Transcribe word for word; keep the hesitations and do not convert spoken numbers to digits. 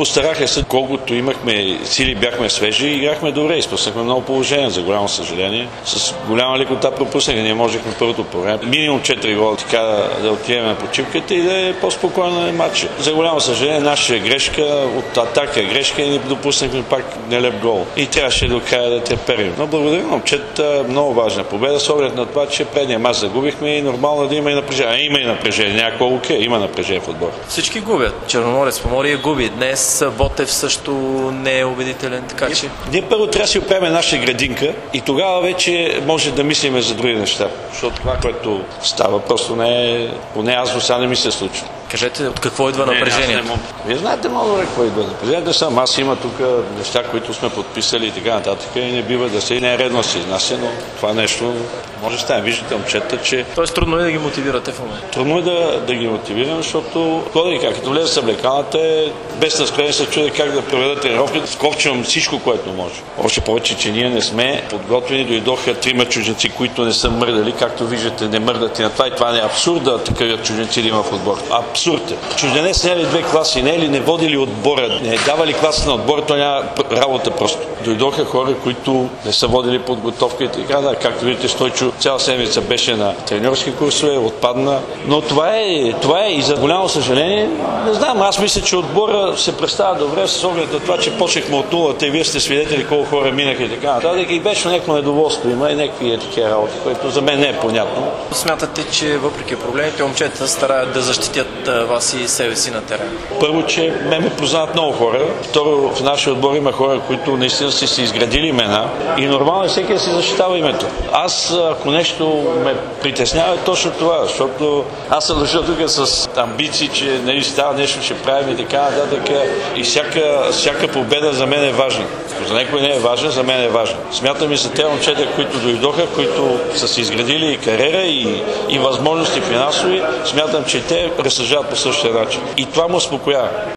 Постараха се, колкото имахме сили, бяхме свежи и играхме добре. Изпуснахме много положения, за голямо съжаление. С голяма лекота пропуснаха. Ние можехме първото по време. Минимум четири гола, така да отидем на почивката и да е по-спокойно матч. За голямо съжаление, наша грешка от атака грешка и не допуснахме пак нелеп гол. И трябваше до края да треперим. Но благодаря на момчета, много важна победа с оглед на това, че предния мач загубихме и нормално да има и напрежение. А има и напрежение. Някакво окей, има напрежение в отбора. Всички губят. Черноморец Поморие губи. Днес Ботев също не е убедителен, така че... Ние първо трябва да си оправим нашата градинка и тогава вече може да мислиме за други неща. Защото това, което става, просто не е... Поне аз до сега не ми се случва. Кажете, от какво идва напрежението? Вие знаете много добре какво идва напрежението. Сам аз има тук неща, които сме подписали и така нататък и не бива да се... Не е редно да се изнася, но това нещо може да стане. Виждате момчета, че... Тоест трудно е да ги мотивирате в момента. Трудно е да, да ги мотивирам, защото ходи как, като влезе съблеканата е без настроение се чуде как да проведа тренировката, вкопчвам всичко, което може. Още повече, че ние не сме подготвени, дойдоха трима чужденци, които не са мърдали, както виждате, не мърдат и на това и това не е абсурд да такъв чужденци да има в отбор. Абсурд е. Чужденец не е ли две класи, не е ли не водили отбора, не е давали класа на отбора, то няма работа просто. Дойдоха хора, които не са водили подготовка и така, да, както видите, Стойчо цяла седмица беше на треньорски курсове, отпадна. Но това е, това е и за голямо съжаление, не знам, аз мисля, че отбора се представя добре с оглед на това, че почнахме от нулата и вие сте свидетели колко хора минаха и така. Да, и беше някакво недоволство, има и някакви такива работи, което за мен не е понятно. Смятате, че въпреки проблемите, момчета стараят да защитят вас и себе си на терен? Първо, че ме ме познават много хора. Второ, в нашия отбор има хора, които наистина си си изградили имена и нормално е всеки да си защитава името. Аз, ако нещо ме притеснява, е точно това, защото аз съм дошъл тук с амбиции, че нали, става нещо, ще правим и така нататък. И всяка, всяка победа за мен е важна. Ако за някой не е важна, за мен е важна. Смятам и за тези момчета, които дойдоха, които са си изградили и кариера, и, и възможности финансови, смятам, че те разсъждават по същия начин. И това му успокоява.